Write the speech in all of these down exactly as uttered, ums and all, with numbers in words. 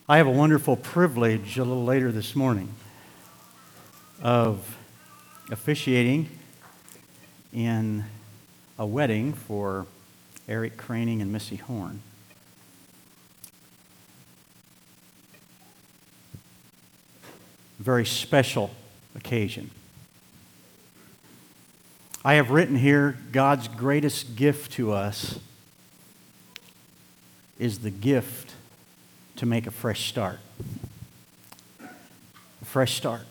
I have a wonderful privilege a little later this morning of officiating in a wedding for Eric Craning and Missy Horn. Very special occasion. I have written here, God's greatest gift to us is the gift to make a fresh start. A fresh start.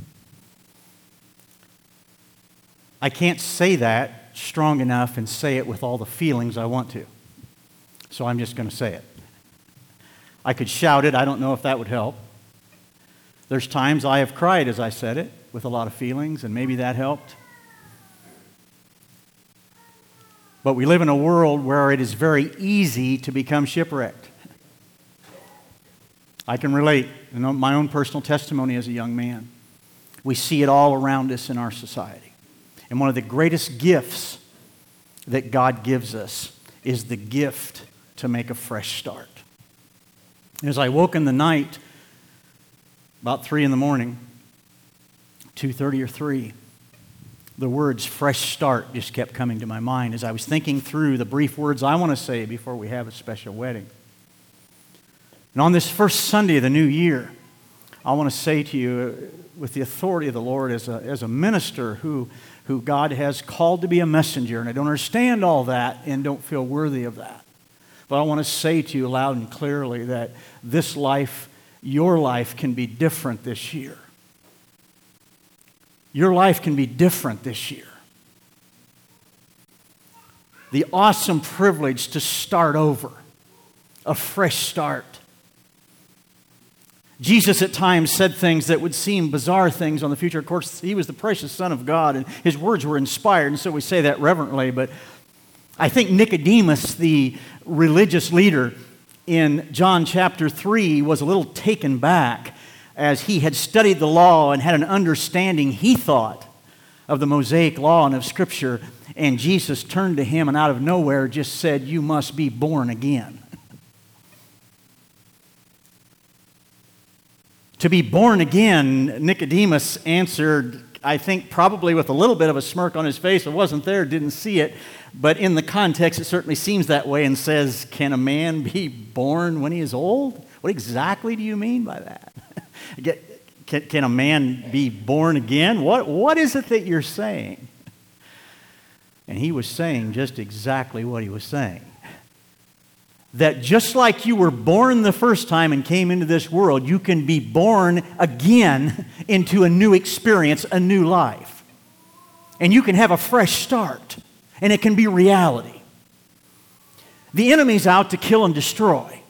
I can't say that strong enough and say it with all the feelings I want to. So I'm just going to say it. I could shout it. I don't know if that would help. There's times I have cried as I said it with a lot of feelings, and maybe that helped. But we live in a world where it is very easy to become shipwrecked. I can relate in my own personal testimony as a young man. We see it all around us in our society. And one of the greatest gifts that God gives us is the gift to make a fresh start. As I woke in the night, about three in the morning, two thirty or three, the words fresh start just kept coming to my mind as I was thinking through the brief words I want to say before we have a special wedding. And on this first Sunday of the new year, I want to say to you, with the authority of the Lord as a, as a minister who, who God has called to be a messenger, and I don't understand all that and don't feel worthy of that. But I want to say to you loud and clearly that this life, your life, can be different this year. Your life can be different this year. The awesome privilege to start over, a fresh start. Jesus at times said things that would seem bizarre things on the future. Of course, he was the precious Son of God, and his words were inspired, and so we say that reverently. But I think Nicodemus, the religious leader in John chapter three, was a little taken back as he had studied the law and had an understanding, he thought, of the Mosaic law and of Scripture. And Jesus turned to him and out of nowhere just said, "You must be born again." To be born again, Nicodemus answered, I think probably with a little bit of a smirk on his face. I wasn't there, didn't see it. But in the context, it certainly seems that way and says, can a man be born when he is old? What exactly do you mean by that? Can, can a man be born again? What, what is it that you're saying? And he was saying just exactly what he was saying. That just like you were born the first time and came into this world, you can be born again into a new experience, a new life. And you can have a fresh start. And it can be reality. The enemy's out to kill and destroy.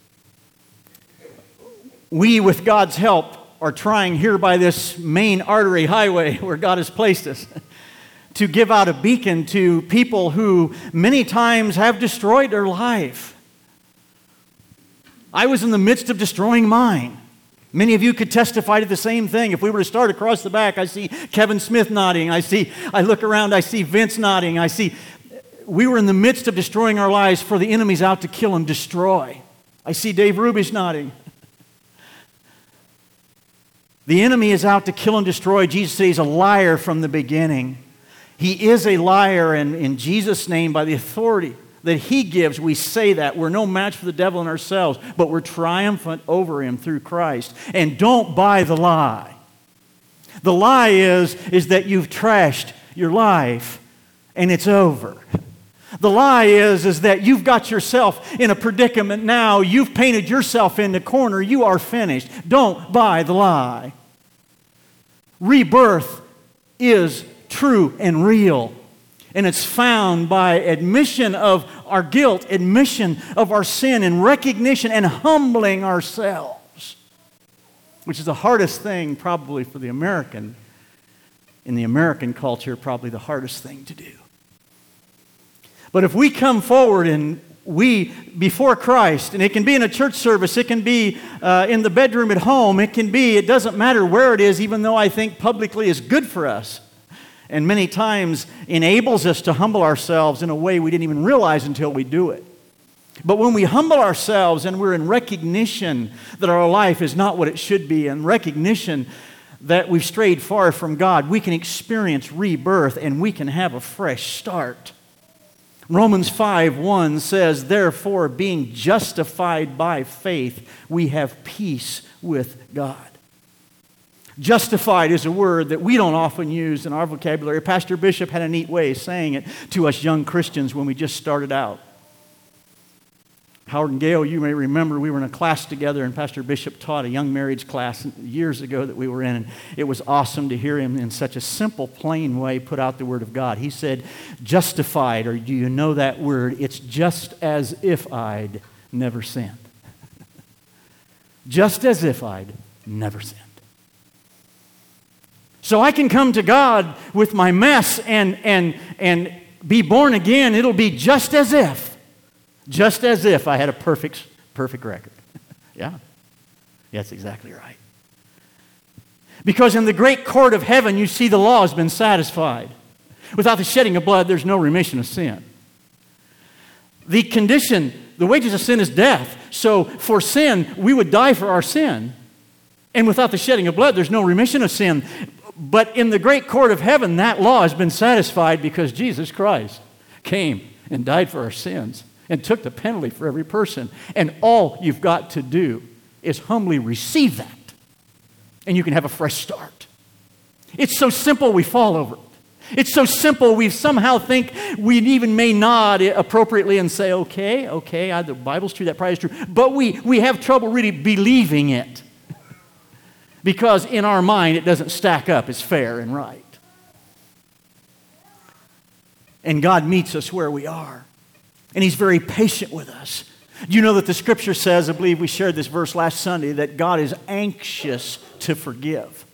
We, with God's help, are trying here by this main artery highway where God has placed us to give out a beacon to people who many times have destroyed their life. I was in the midst of destroying mine. Many of you could testify to the same thing. If we were to start across the back, I see Kevin Smith nodding. I see, I look around, I see Vince nodding. I see, we were in the midst of destroying our lives for the enemy's out to kill and destroy. I see Dave Rubish nodding. The enemy is out to kill and destroy. Jesus said he's a liar from the beginning. He is a liar, and in Jesus' name, by the authority that he gives, we say that. We're no match for the devil in ourselves, but we're triumphant over him through Christ. And don't buy the lie. The lie is, is that you've trashed your life and it's over. The lie is, is that you've got yourself in a predicament now. You've painted yourself in the corner. You are finished. Don't buy the lie. Rebirth is true and real. And it's found by admission of our guilt, admission of our sin, and recognition and humbling ourselves, which is the hardest thing probably for the American, in the American culture, probably the hardest thing to do. But if we come forward and we, before Christ, and it can be in a church service, it can be uh, in the bedroom at home, it can be, it doesn't matter where it is, even though I think publicly is good for us. And many times enables us to humble ourselves in a way we didn't even realize until we do it. But when we humble ourselves and we're in recognition that our life is not what it should be, and recognition that we've strayed far from God, we can experience rebirth and we can have a fresh start. Romans five one says, therefore, being justified by faith, we have peace with God. Justified is a word that we don't often use in our vocabulary. Pastor Bishop had a neat way of saying it to us young Christians when we just started out. Howard and Gail, you may remember we were in a class together, and Pastor Bishop taught a young marriage class years ago that we were in, and it was awesome to hear him in such a simple, plain way put out the Word of God. He said, justified, or do you know that word? It's just as if I'd never sinned. Just as if I'd never sinned. So I can come to God with my mess and, and, and be born again. It'll be just as if. Just as if I had a perfect, perfect record. Yeah. Yeah, that's exactly right. Because in the great court of heaven, you see the law has been satisfied. Without the shedding of blood, there's no remission of sin. The condition, the wages of sin is death. So for sin, we would die for our sin. And without the shedding of blood, there's no remission of sin. But in the great court of heaven, that law has been satisfied because Jesus Christ came and died for our sins and took the penalty for every person. And all you've got to do is humbly receive that, and you can have a fresh start. It's so simple we fall over it. It's so simple we somehow think we even may nod appropriately and say, okay, okay, I, the Bible's true, that probably is true. But we, we have trouble really believing it because in our mind it doesn't stack up as fair and right. And God meets us where we are. And He's very patient with us. You know that the Scripture says, I believe we shared this verse last Sunday, that God is anxious to forgive.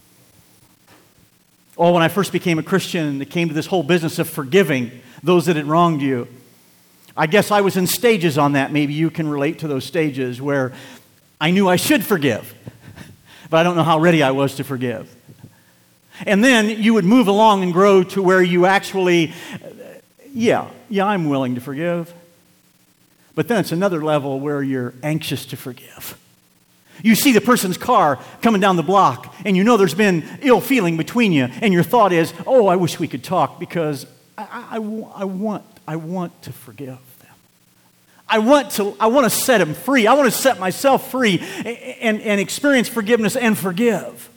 Oh, when I first became a Christian and it came to this whole business of forgiving those that had wronged you, I guess I was in stages on that. Maybe you can relate to those stages where I knew I should forgive, but I don't know how ready I was to forgive. And then you would move along and grow to where you actually, yeah, yeah, I'm willing to forgive. But then it's another level where you're anxious to forgive. You see the person's car coming down the block, and you know there's been ill feeling between you, and your thought is, oh, I wish we could talk because I, I, I, want, I want to forgive them. I want to, I want to set them free. I want to set myself free and, and experience forgiveness and forgive.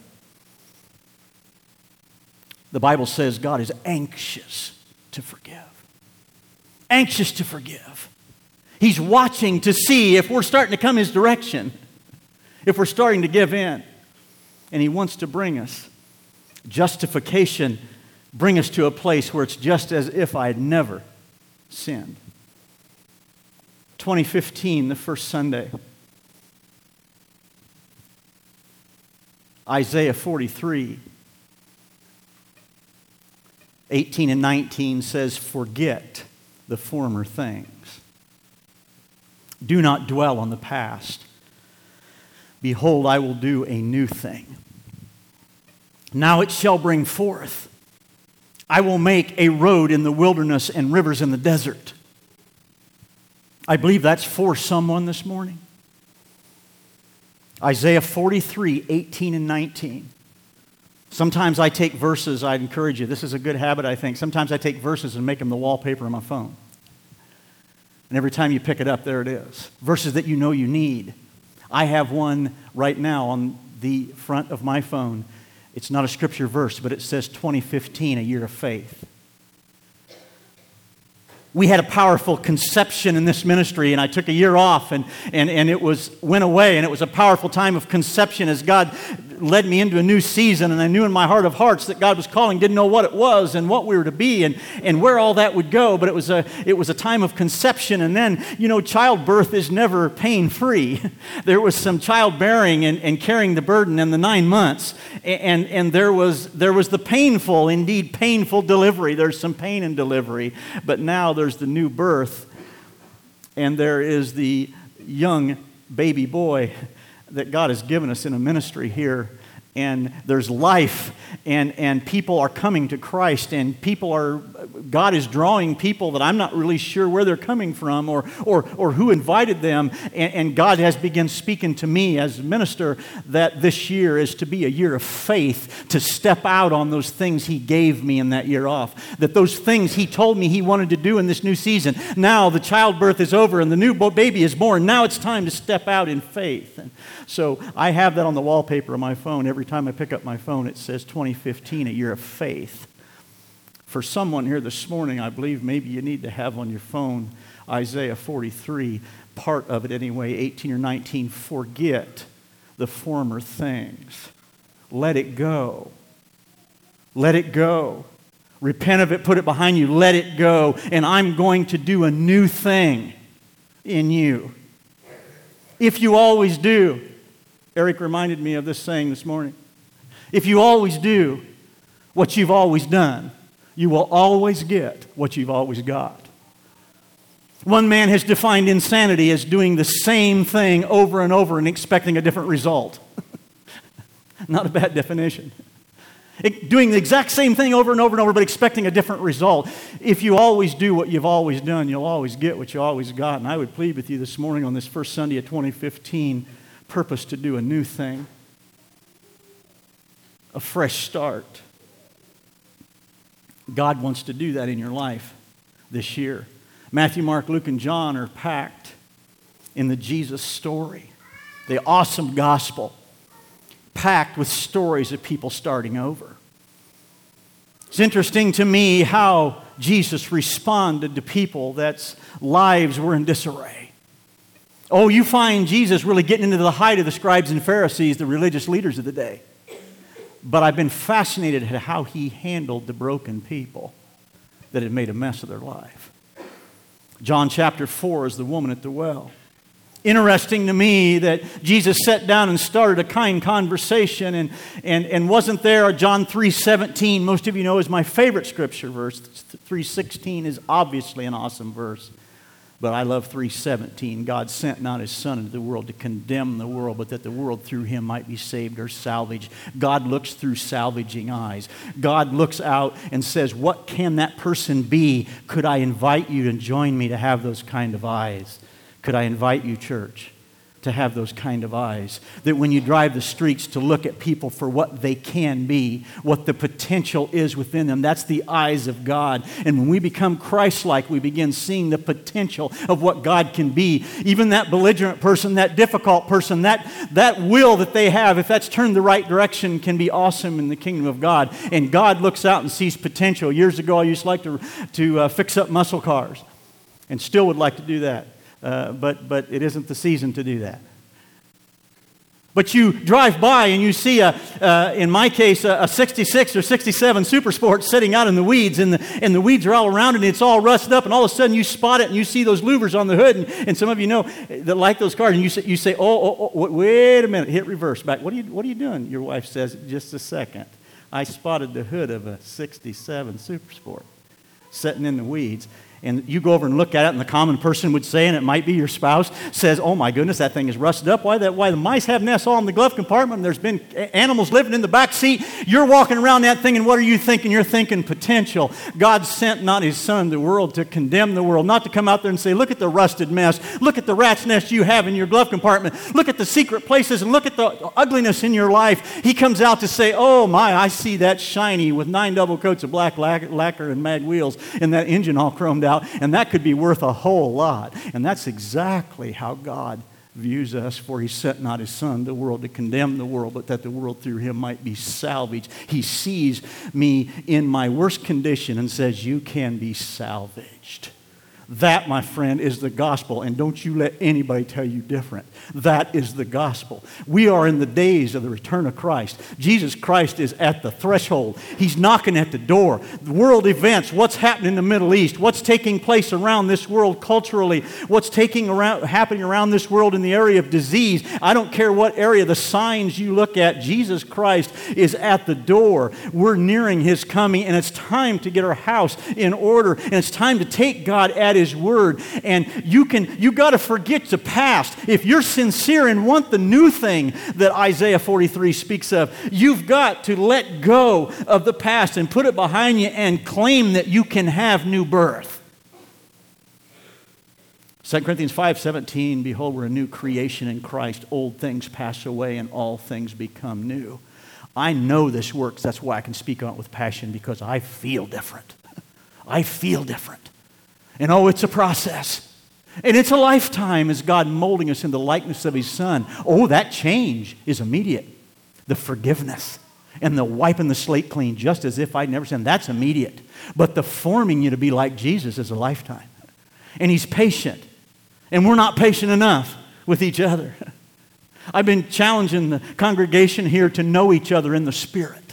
The Bible says God is anxious to forgive. Anxious to forgive. He's watching to see if we're starting to come His direction, if we're starting to give in. And He wants to bring us justification, bring us to a place where it's just as if I had never sinned. twenty fifteen, the first Sunday, Isaiah forty-three, eighteen and nineteen says, forget the former things. Do not dwell on the past. Behold, I will do a new thing. Now it shall bring forth. I will make a road in the wilderness and rivers in the desert. I believe that's for someone this morning. Isaiah forty-three, eighteen and nineteen. Sometimes I take verses, I'd encourage you, this is a good habit, I think. Sometimes I take verses and make them the wallpaper on my phone. And every time you pick it up, there it is. Verses that you know you need. I have one right now on the front of my phone. It's not a scripture verse, but it says twenty fifteen, a year of faith. We had a powerful conception in this ministry, and I took a year off, and, and, and it was went away, and it was a powerful time of conception as God led me into a new season, and I knew in my heart of hearts that God was calling, didn't know what it was and what we were to be and, and where all that would go, but it was a it was a time of conception, and then, you know, childbirth is never pain-free. There was some childbearing and, and carrying the burden in the nine months, and, and there was there was the painful, indeed painful delivery. There's some pain in delivery, but now there's the new birth, and there is the young baby boy that God has given us in a ministry here, and there's life, and, and people are coming to Christ, and people are God is drawing people that I'm not really sure where they're coming from or, or, or who invited them. And, and God has begun speaking to me as a minister that this year is to be a year of faith, to step out on those things He gave me in that year off. That those things He told me He wanted to do in this new season. Now the childbirth is over and the new baby is born. Now it's time to step out in faith. And so I have that on the wallpaper of my phone. Every time I pick up my phone, it says twenty fifteen, a year of faith. For someone here this morning, I believe maybe you need to have on your phone Isaiah forty-three, part of it anyway, eighteen or nineteen. Forget the former things. Let it go. Let it go. Repent of it, put it behind you, let it go. And I'm going to do a new thing in you. If you always do. Eric reminded me of this saying this morning. If you always do what you've always done, you will always get what you've always got. One man has defined insanity as doing the same thing over and over and expecting a different result. Not a bad definition. It, doing the exact same thing over and over and over, but expecting a different result. If you always do what you've always done, you'll always get what you always got. And I would plead with you this morning on this first Sunday of twenty fifteen, purpose to do a new thing. A fresh start. God wants to do that in your life this year. Matthew, Mark, Luke, and John are packed in the Jesus story. The awesome gospel. Packed with stories of people starting over. It's interesting to me how Jesus responded to people that's lives were in disarray. Oh, you find Jesus really getting into the height of the scribes and Pharisees, the religious leaders of the day. But I've been fascinated at how He handled the broken people that had made a mess of their life. John chapter four is the woman at the well. Interesting to me that Jesus sat down and started a kind conversation and, and, and wasn't there. John three seventeen, most of you know, is my favorite scripture verse. three sixteen is obviously an awesome verse. But I love three seventeen. God sent not His Son into the world to condemn the world, but that the world through Him might be saved or salvaged. God looks through salvaging eyes. God looks out and says, what can that person be? Could I invite you to join me to have those kind of eyes? Could I invite you, church, to have those kind of eyes? That when you drive the streets to look at people for what they can be, what the potential is within them, that's the eyes of God. And when we become Christ-like, we begin seeing the potential of what God can be. Even that belligerent person, that difficult person, that, that will that they have, if that's turned the right direction, can be awesome in the kingdom of God. And God looks out and sees potential. Years ago, I used to like to, to uh, fix up muscle cars and still would like to do that. Uh, but but it isn't the season to do that. But you drive by and you see, a, uh, in my case, a, a sixty-six or sixty-seven Super Sport sitting out in the weeds, and the, and the weeds are all around it, and it's all rusted up, and all of a sudden you spot it, and you see those louvers on the hood, and, and some of you know that like those cars, and you say, you say oh, oh, oh, wait a minute, hit reverse back. What are you, what are you doing? Your wife says, just a second. I spotted the hood of a sixty-seven Super Sport sitting in the weeds. And you go over and look at it, and the common person would say, and it might be your spouse, says, oh my goodness, that thing is rusted up. Why that? Why the mice have nests all in the glove compartment, and there's been animals living in the back seat. You're walking around that thing, and what are you thinking? You're thinking potential. God sent not His Son to the world to condemn the world, not to come out there and say, look at the rusted mess. Look at the rat's nest you have in your glove compartment. Look at the secret places, and look at the ugliness in your life. He comes out to say, oh my, I see that shiny with nine double coats of black lacquer and mag wheels, and that engine all chromed out. And that could be worth a whole lot. And that's exactly how God views us. For He sent not His Son to the world to condemn the world, but that the world through Him might be salvaged. He sees me in my worst condition and says, you can be salvaged. That, my friend, is the gospel, and don't you let anybody tell you different. That is the gospel. We are in the days of the return of Christ. Jesus Christ is at the threshold. He's knocking at the door. The world events, what's happening in the Middle East, what's taking place around this world culturally, what's taking around, happening around this world in the area of disease. I don't care what area, the signs you look at, Jesus Christ is at the door. We're nearing His coming, and it's time to get our house in order, and it's time to take God at His His Word. And you can, you got to forget the past. If you're sincere and want the new thing that Isaiah forty-three speaks of, you've got to let go of the past and put it behind you and claim that you can have new birth. Second Corinthians five seventeen, behold, we're a new creation in Christ. Old things pass away and all things become new. I know this works. That's why I can speak on it with passion, because I feel different. I feel different. And oh, it's a process. And it's a lifetime as God molding us in the likeness of His Son. Oh, that change is immediate. The forgiveness and the wiping the slate clean just as if I'd never sinned, that's immediate. But the forming you to be like Jesus is a lifetime. And He's patient. And we're not patient enough with each other. I've been challenging the congregation here to know each other in the Spirit.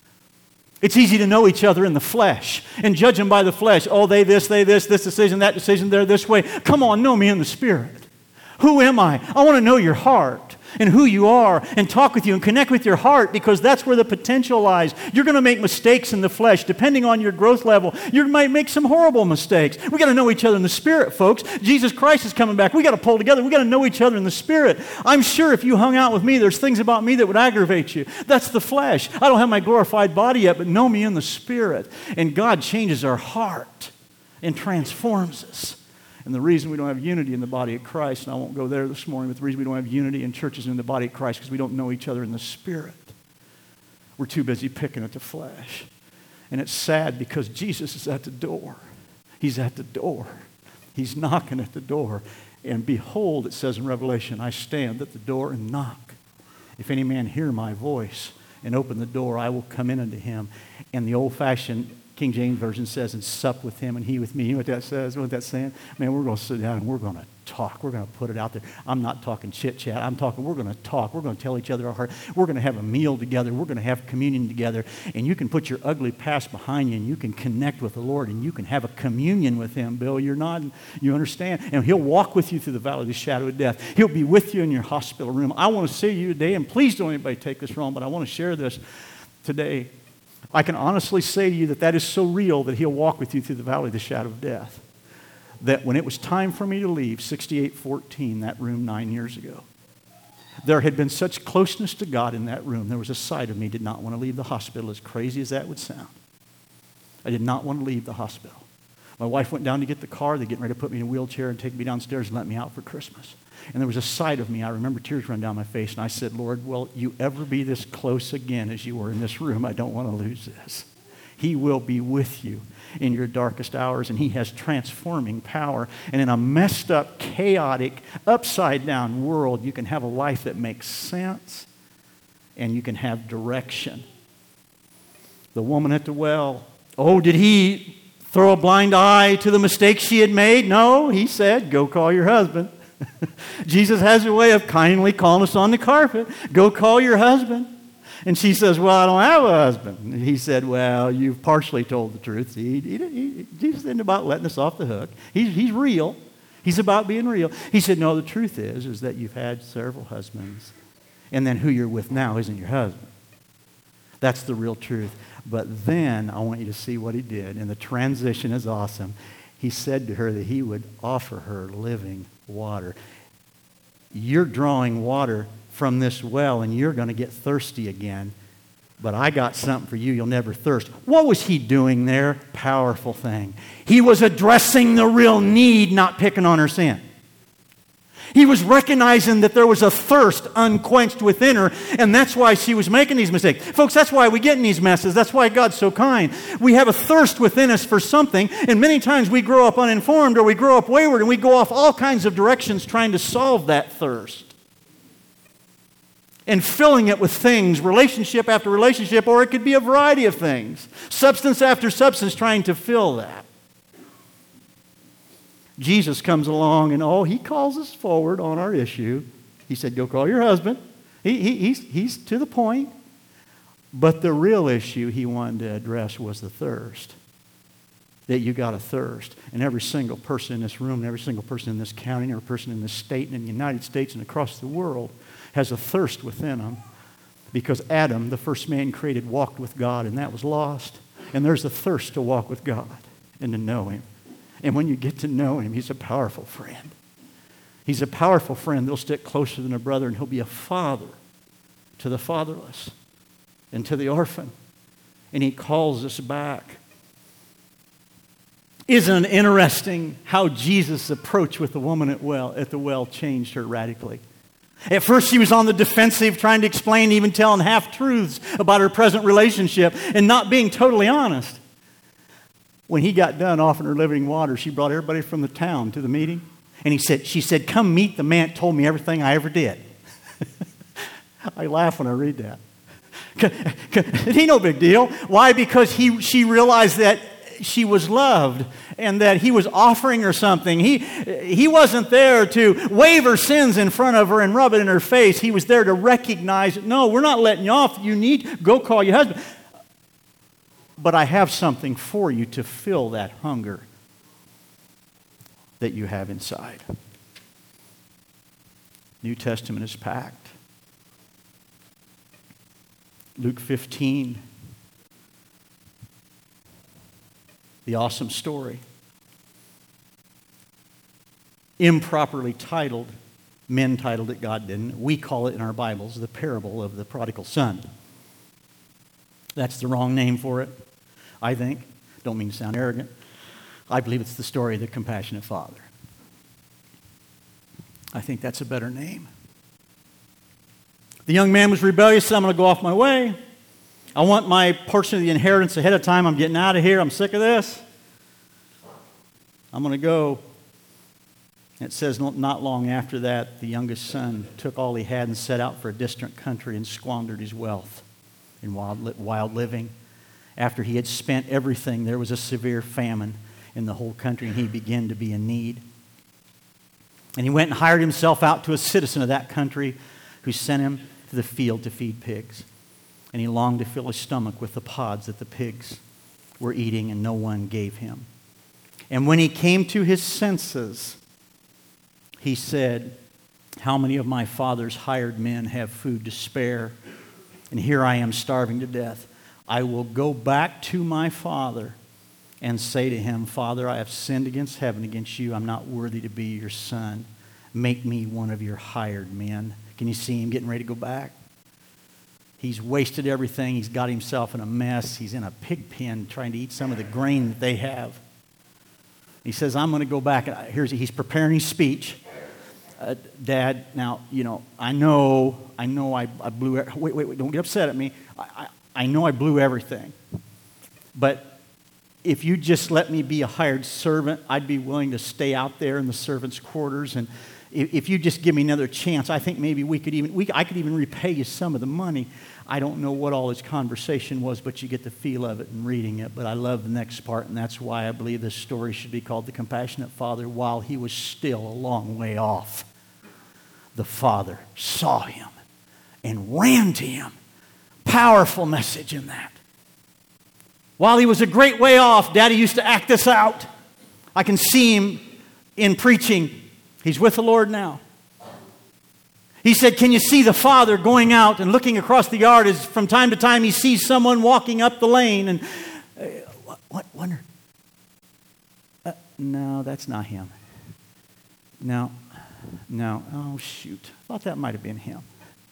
It's easy to know each other in the flesh and judge them by the flesh. Oh, they this, they this, this decision, that decision, they're this way. Come on, know me in the Spirit. Who am I? I want to know your heart and who you are and talk with you and connect with your heart, because that's where the potential lies. You're going to make mistakes in the flesh. Depending on your growth level, you might make some horrible mistakes. We got to know each other in the Spirit, folks. Jesus Christ is coming back. We got to pull together. We got to know each other in the Spirit. I'm sure if you hung out with me, there's things about me that would aggravate you. That's the flesh. I don't have my glorified body yet, but know me in the Spirit. And God changes our heart and transforms us. And the reason we don't have unity in the body of Christ, and I won't go there this morning, but the reason we don't have unity in churches in the body of Christ is because we don't know each other in the Spirit. We're too busy picking at the flesh. And it's sad because Jesus is at the door. He's at the door. He's knocking at the door. And behold, it says in Revelation, I stand at the door and knock. If any man hear my voice and open the door, I will come in unto him. And the old-fashioned King James Version says, and sup with him and he with me. You know what that says? You know what that's saying? Man, we're going to sit down and we're going to talk. We're going to put it out there. I'm not talking chit-chat. I'm talking, we're going to talk. We're going to tell each other our heart. We're going to have a meal together. We're going to have communion together. And you can put your ugly past behind you and you can connect with the Lord and you can have a communion with Him. Bill, you're nodding. You understand? And He'll walk with you through the valley of the shadow of death. He'll be with you in your hospital room. I want to see you today, and please don't anybody take this wrong, but I want to share this today. I can honestly say to you that that is so real that He'll walk with you through the valley of the shadow of death. That when it was time for me to leave, sixty-eight fourteen, that room nine years ago, there had been such closeness to God in that room. There was a side of me did not want to leave the hospital, as crazy as that would sound. I did not want to leave the hospital. My wife went down to get the car. They're getting ready to put me in a wheelchair and take me downstairs and let me out for Christmas. And there was a side of me, I remember tears running down my face, and I said, Lord, will you ever be this close again as you were in this room? I don't want to lose this. He will be with you in your darkest hours, and He has transforming power. And in a messed up, chaotic, upside-down world, you can have a life that makes sense, and you can have direction. The woman at the well, oh, did He throw a blind eye to the mistakes she had made? No, He said, go call your husband. Jesus has a way of kindly calling us on the carpet. Go call your husband. And she says, well, I don't have a husband. And He said, well, you've partially told the truth. He, he, he, Jesus isn't about letting us off the hook. He's, he's real. He's about being real. He said, no, the truth is, is that you've had several husbands. And then who you're with now isn't your husband. That's the real truth. But then I want you to see what He did. And the transition is awesome. He said to her that He would offer her living water. You're drawing water from this well and you're going to get thirsty again. But I got something for you. You'll never thirst. What was He doing there? Powerful thing. He was addressing the real need, not picking on her sin. He was recognizing that there was a thirst unquenched within her, and that's why she was making these mistakes. Folks, that's why we get in these messes. That's why God's so kind. We have a thirst within us for something, and many times we grow up uninformed or we grow up wayward, and we go off all kinds of directions trying to solve that thirst. And filling it with things, relationship after relationship, or it could be a variety of things. Substance after substance trying to fill that. Jesus comes along and, oh, He calls us forward on our issue. He said, go call your husband. He, he, he's, he's to the point. But the real issue He wanted to address was the thirst. That you got a thirst. And every single person in this room, and every single person in this county, and every person in this state, and in the United States, and across the world has a thirst within them. Because Adam, the first man created, walked with God, and that was lost. And there's a thirst to walk with God and to know Him. And when you get to know him, he's a powerful friend. He's a powerful friend that'll stick closer than a brother, and he'll be a father to the fatherless and to the orphan. And he calls us back. Isn't it interesting how Jesus' approach with the woman at well at the well changed her radically? At first she was on the defensive, trying to explain, even telling half-truths about her present relationship and not being totally honest. When he got done offering her living water, she brought everybody from the town to the meeting. And he said, she said, come meet the man that told me everything I ever did. I laugh when I read that. It ain't no big deal. Why? Because he, she realized that she was loved and that he was offering her something. He, he wasn't there to wave her sins in front of her and rub it in her face. He was there to recognize, no, we're not letting you off. You need, go call your husband. But I have something for you to fill that hunger that you have inside. New Testament is packed. Luke fifteen. The awesome story. Improperly titled, men titled it, God didn't. We call it in our Bibles the parable of the prodigal son. That's the wrong name for it, I think. Don't mean to sound arrogant. I believe it's the story of the compassionate father. I think that's a better name. The young man was rebellious, so I'm going to go off my way. I want my portion of the inheritance ahead of time. I'm getting out of here. I'm sick of this. I'm going to go. It says not long after that, the youngest son took all he had and set out for a distant country and squandered his wealth in wild, wild living. After he had spent everything, there was a severe famine in the whole country, and he began to be in need. And he went and hired himself out to a citizen of that country who sent him to the field to feed pigs. And he longed to fill his stomach with the pods that the pigs were eating, and no one gave him. And when he came to his senses, he said, how many of my father's hired men have food to spare? And here I am starving to death. I will go back to my father and say to him, Father, I have sinned against heaven, against you. I'm not worthy to be your son. Make me one of your hired men. Can you see him getting ready to go back? He's wasted everything. He's got himself in a mess. He's in a pig pen trying to eat some of the grain that they have. He says, I'm going to go back. Here's, he's preparing his speech. Uh, Dad, now, you know, I know, I know I, I blew, wait, wait, wait, don't get upset at me. I, I, I know I blew everything. But if you just let me be a hired servant, I'd be willing to stay out there in the servants' quarters. And if, if you just give me another chance, I think maybe we could even, we, I could even repay you some of the money. I don't know what all his conversation was, but you get the feel of it in reading it. But I love the next part, and that's why I believe this story should be called The Compassionate Father. While he was still a long way off, the father saw him and ran to him. Powerful message in that. While he was a great way off, Daddy used to act this out. I can see him in preaching. He's with the Lord now. He said, can you see the father going out and looking across the yard as from time to time he sees someone walking up the lane and, uh, what, what, wonder, uh, no, that's not him. No, no, oh shoot, I thought that might have been him.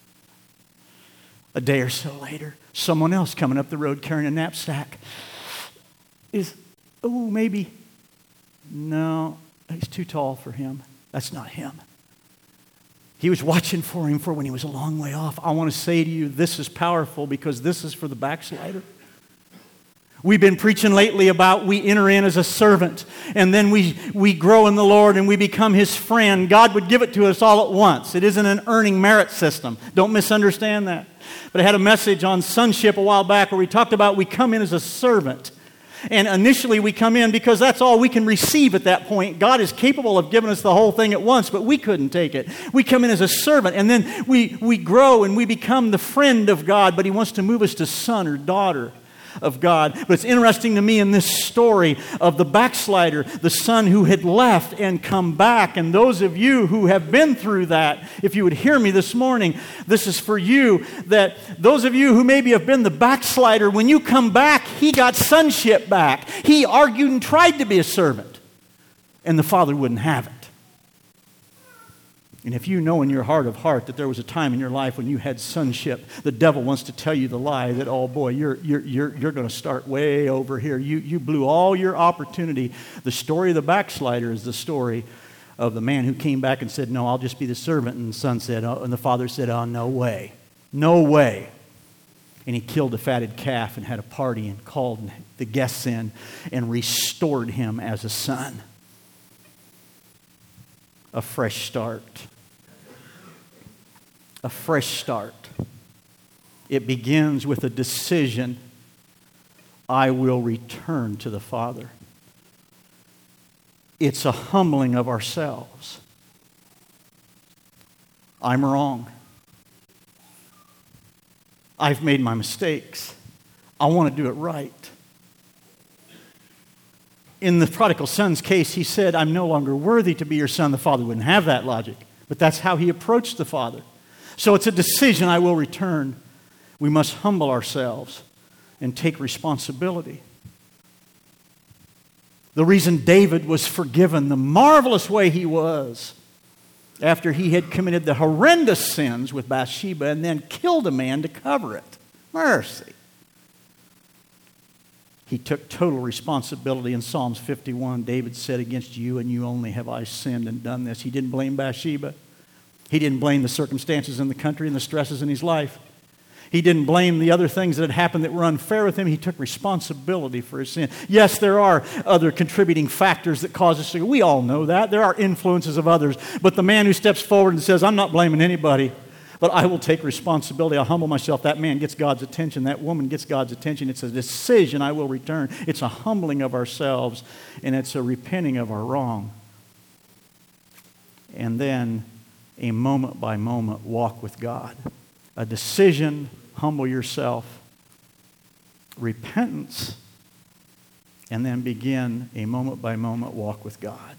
A day or so later, someone else coming up the road carrying a knapsack is, oh, maybe, no, he's too tall for him. That's not him. He was watching for him for when he was a long way off. I want to say to you, this is powerful because this is for the backslider. We've been preaching lately about we enter in as a servant and then we, we grow in the Lord and we become His friend. God would give it to us all at once. It isn't an earning merit system. Don't misunderstand that. But I had a message on sonship a while back where we talked about we come in as a servant. And initially we come in because that's all we can receive at that point. God is capable of giving us the whole thing at once, but we couldn't take it. We come in as a servant, and then we, we grow and we become the friend of God, but He wants to move us to son or daughter of God. But it's interesting to me in this story of the backslider, the son who had left and come back. And those of you who have been through that, if you would hear me this morning, this is for you, that those of you who maybe have been the backslider, when you come back, he got sonship back. He argued and tried to be a servant. And the father wouldn't have it. And if you know in your heart of heart that there was a time in your life when you had sonship, the devil wants to tell you the lie that, oh boy, you're, you're, you're, you're going to start way over here. You, you blew all your opportunity. The story of the backslider is the story of the man who came back and said, no, I'll just be the servant. And the son said, oh, and the father said, oh, no way. No way. And he killed a fatted calf and had a party and called the guests in and restored him as a son. A fresh start. A fresh start. It begins with a decision. I will return to the Father. It's a humbling of ourselves. I'm wrong. I've made my mistakes. I want to do it right. In the prodigal son's case, he said, I'm no longer worthy to be your son. The father wouldn't have that logic. But that's how he approached the father. So it's a decision. I will return. We must humble ourselves and take responsibility. The reason David was forgiven the marvelous way he was after he had committed the horrendous sins with Bathsheba and then killed a man to cover it. Mercy. He took total responsibility. In Psalms fifty-one, David said, against you and you only have I sinned and done this. He didn't blame Bathsheba. He didn't blame the circumstances in the country and the stresses in his life. He didn't blame the other things that had happened that were unfair with him. He took responsibility for his sin. Yes, there are other contributing factors that cause us to. We all know that. There are influences of others. But the man who steps forward and says, I'm not blaming anybody, but I will take responsibility. I'll humble myself. That man gets God's attention. That woman gets God's attention. It's a decision. I will return. It's a humbling of ourselves, and it's a repenting of our wrong. And then a moment-by-moment walk with God. A decision. Humble yourself, repentance, and then begin a moment-by-moment walk with God.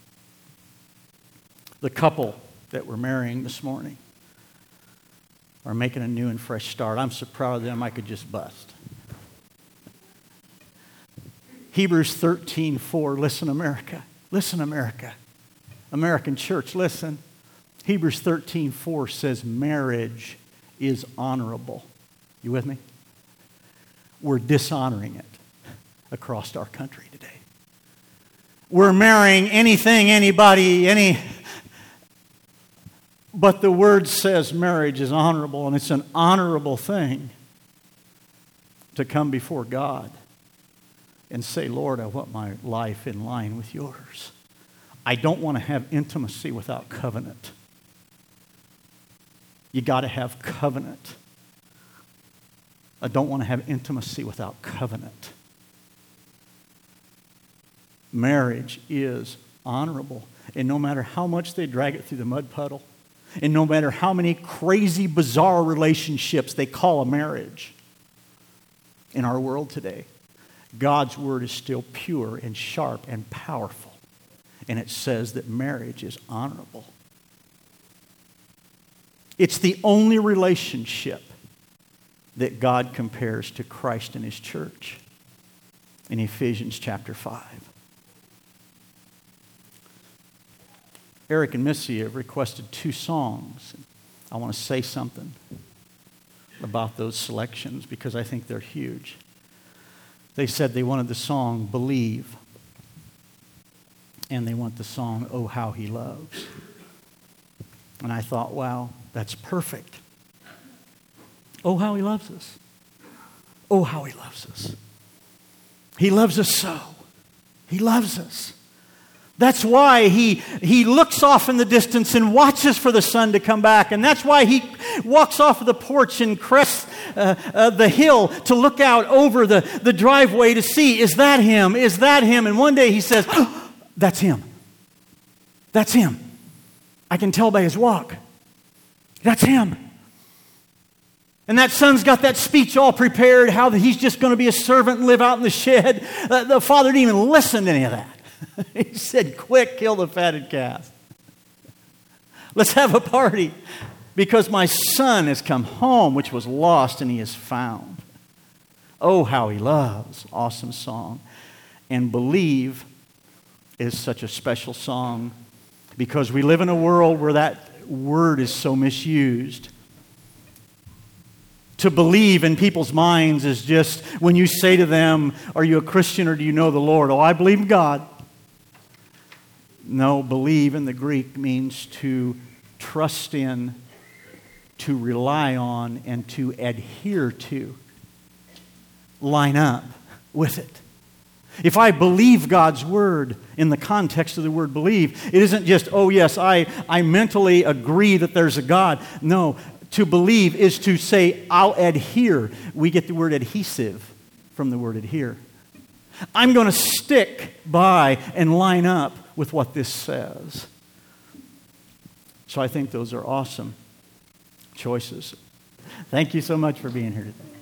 The couple that we're marrying this morning are making a new and fresh start. I'm so proud of them I could just bust. Hebrews thirteen four, listen, America. Listen, America. American church, listen. Hebrews thirteen four says marriage is honorable. You with me? We're dishonoring it across our country today. We're marrying anything, anybody, any... But the word says marriage is honorable, and it's an honorable thing to come before God and say, Lord, I want my life in line with yours. I don't want to have intimacy without covenant. You got to have covenant. I don't want to have intimacy without covenant. Marriage is honorable. And no matter how much they drag it through the mud puddle, and no matter how many crazy, bizarre relationships they call a marriage in our world today, God's word is still pure and sharp and powerful. And it says that marriage is honorable. It's the only relationship that God compares to Christ and His church in Ephesians chapter five. Eric and Missy have requested two songs. I want to say something about those selections because I think they're huge. They said they wanted the song Believe, and they want the song Oh How He Loves. And I thought, wow, that's perfect. Oh, how He loves us. Oh, how He loves us. He loves us so. He loves us. That's why he, he looks off in the distance and watches for the sun to come back. And that's why He walks off of the porch and crests uh, uh, the hill to look out over the, the driveway to see, is that Him? Is that Him? And one day He says, oh, that's Him. That's Him. I can tell by His walk. That's Him. And that son's got that speech all prepared, how he's just going to be a servant and live out in the shed. Uh, the father didn't even listen to any of that. He said, quick, kill the fatted calf. Let's have a party because my son has come home, which was lost, and he is found. Oh, how he loves. Awesome song. And Believe is such a special song because we live in a world where that word is so misused. To believe in people's minds is just when you say to them, are you a Christian or do you know the Lord? Oh, I believe in God. No, believe in the Greek means to trust in, to rely on, and to adhere to. Line up with it. If I believe God's word in the context of the word believe, it isn't just, oh yes, I, I mentally agree that there's a God. No, to believe is to say, I'll adhere. We get the word adhesive from the word adhere. I'm going to stick by and line up with what this says. So I think those are awesome choices. Thank you so much for being here today.